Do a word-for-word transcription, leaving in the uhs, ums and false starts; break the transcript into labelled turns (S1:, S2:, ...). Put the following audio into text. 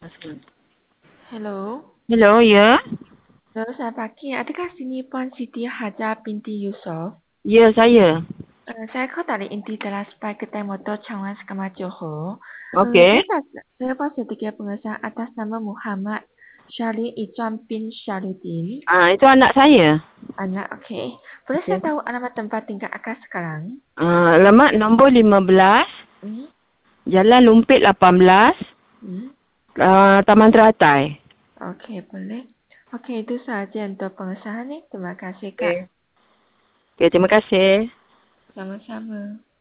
S1: Hello.
S2: Hello, ya?
S1: Hello, selamat pagi. Adakah sini Puan Siti Hajar binti Yusof?
S2: Ya, saya.
S1: Uh, saya call dari inti telah supaya kedai motor Changwan Sekama Johor. Uh,
S2: Okey.
S1: saya pas saya pas sedikit pengesahan atas nama Muhammad Syarif Ijan bin Syarudin.
S2: Ah, itu anak saya.
S1: Anak, okey. Boleh saya
S2: Okey.
S1: tahu alamat tempat tinggal akak sekarang?
S2: Ah, alamat nombor lima belas,
S1: Hmm?
S2: Jalan Lumpit lapan belas,
S1: Hmm?
S2: ah, Taman Teratai.
S1: Okey, boleh. Okey, itu sahaja untuk pengesahan ni. Terima kasih, Kak.
S2: Okey. Okey, terima kasih.
S1: Sama-sama.